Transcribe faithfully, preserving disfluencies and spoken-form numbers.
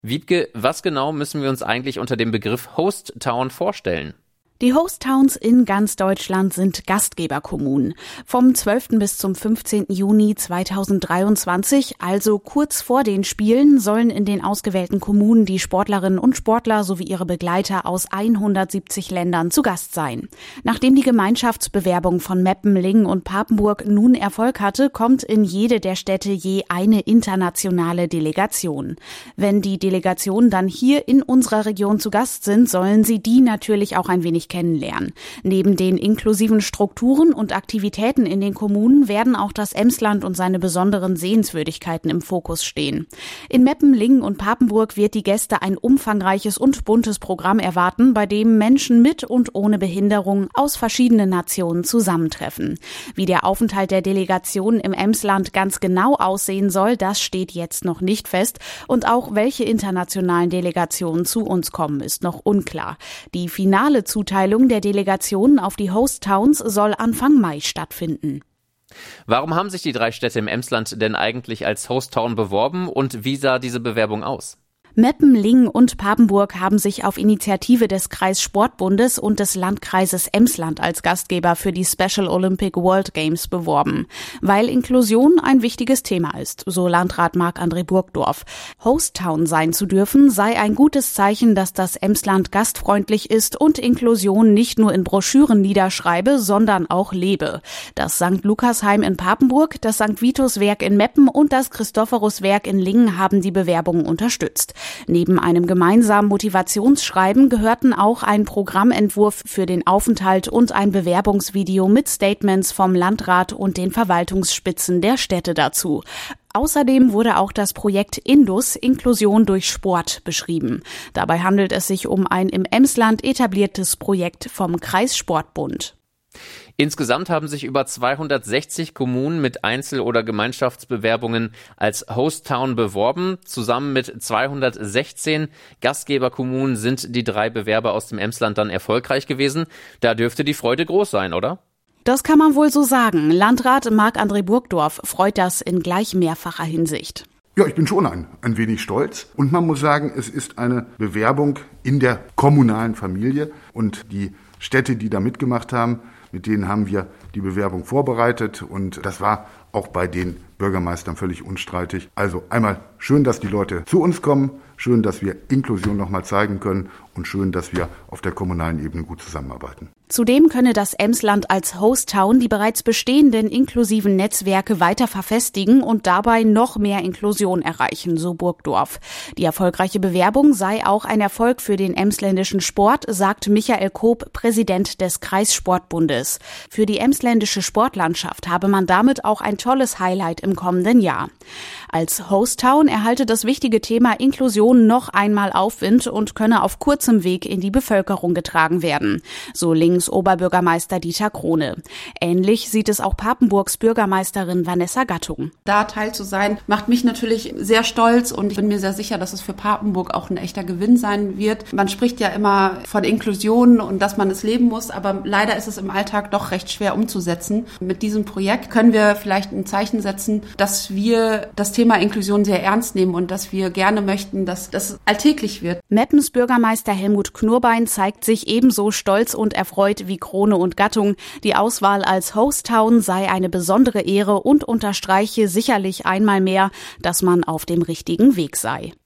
Wiebke, was genau müssen wir uns eigentlich unter dem Begriff Host Town vorstellen? Die Host Towns in ganz Deutschland sind Gastgeberkommunen. Vom zwölften bis zum fünfzehnten Juni zweitausenddreiundzwanzig, also kurz vor den Spielen, sollen in den ausgewählten Kommunen die Sportlerinnen und Sportler sowie ihre Begleiter aus hundertsiebzig Ländern zu Gast sein. Nachdem die Gemeinschaftsbewerbung von Meppen, Lingen und Papenburg nun Erfolg hatte, kommt in jede der Städte je eine internationale Delegation. Wenn die Delegationen dann hier in unserer Region zu Gast sind, sollen sie die natürlich auch ein wenig kennenlernen. Neben den inklusiven Strukturen und Aktivitäten in den Kommunen werden auch das Emsland und seine besonderen Sehenswürdigkeiten im Fokus stehen. In Meppen, Lingen und Papenburg wird die Gäste ein umfangreiches und buntes Programm erwarten, bei dem Menschen mit und ohne Behinderung aus verschiedenen Nationen zusammentreffen. Wie der Aufenthalt der Delegation im Emsland ganz genau aussehen soll, das steht jetzt noch nicht fest. Und auch welche internationalen Delegationen zu uns kommen, ist noch unklar. Die finale Zuteilung der Delegationen auf die Host Towns soll Anfang Mai stattfinden. Warum haben sich die drei Städte im Emsland denn eigentlich als Host Town beworben und wie sah diese Bewerbung aus? Meppen, Lingen und Papenburg haben sich auf Initiative des Kreissportbundes und des Landkreises Emsland als Gastgeber für die Special Olympic World Games beworben. Weil Inklusion ein wichtiges Thema ist, so Landrat Marc-André Burgdorf. Host Town sein zu dürfen, sei ein gutes Zeichen, dass das Emsland gastfreundlich ist und Inklusion nicht nur in Broschüren niederschreibe, sondern auch lebe. Das Sankt Lukasheim in Papenburg, das Sankt Vitus Werk in Meppen und das Christophorus Werk in Lingen haben die Bewerbung unterstützt. Neben einem gemeinsamen Motivationsschreiben gehörten auch ein Programmentwurf für den Aufenthalt und ein Bewerbungsvideo mit Statements vom Landrat und den Verwaltungsspitzen der Städte dazu. Außerdem wurde auch das Projekt Indus Inklusion durch Sport beschrieben. Dabei handelt es sich um ein im Emsland etabliertes Projekt vom Kreissportbund. Insgesamt haben sich über zweihundertsechzig Kommunen mit Einzel- oder Gemeinschaftsbewerbungen als Host Town beworben. Zusammen mit zweihundertsechzehn Gastgeberkommunen sind die drei Bewerber aus dem Emsland dann erfolgreich gewesen. Da dürfte die Freude groß sein, oder? Das kann man wohl so sagen. Landrat Marc-André Burgdorf freut das in gleich mehrfacher Hinsicht. Ja, ich bin schon ein, ein wenig stolz. Und man muss sagen, es ist eine Bewerbung in der kommunalen Familie. Und die Städte, die da mitgemacht haben, mit denen haben wir die Bewerbung vorbereitet. Und das war auch bei den Bürgermeistern völlig unstreitig. Also einmal schön, dass die Leute zu uns kommen. Schön, dass wir Inklusion nochmal zeigen können. Und schön, dass wir auf der kommunalen Ebene gut zusammenarbeiten. Zudem könne das Emsland als Host Town die bereits bestehenden inklusiven Netzwerke weiter verfestigen und dabei noch mehr Inklusion erreichen, so Burgdorf. Die erfolgreiche Bewerbung sei auch ein Erfolg für den emsländischen Sport, sagt Michael Koop, Präsident des Kreissportbundes. Für die emsländische Sportlandschaft habe man damit auch ein tolles Highlight im kommenden Jahr. Als Host Town erhalte das wichtige Thema Inklusion noch einmal Aufwind und könne auf kurzem Weg in die Bevölkerung getragen werden, so Lings Oberbürgermeister Dieter Krone. Ähnlich sieht es auch Papenburgs Bürgermeisterin Vanessa Gattung. Da Teil zu sein, macht mich natürlich sehr stolz und ich bin mir sehr sicher, dass es für Papenburg auch ein echter Gewinn sein wird. Man spricht ja immer von Inklusion und dass man es leben muss, aber leider ist es im Alltag doch recht schwer umzusetzen. Mit diesem Projekt können wir vielleicht ein Zeichen setzen, dass wir das Thema Inklusion sehr ernst nehmen und dass wir gerne möchten, dass das alltäglich wird. Meppens Bürgermeister Helmut Knurbein zeigt sich ebenso stolz und erfreut wie Krone und Gattung. Die Auswahl als Host Town sei eine besondere Ehre und unterstreiche sicherlich einmal mehr, dass man auf dem richtigen Weg sei.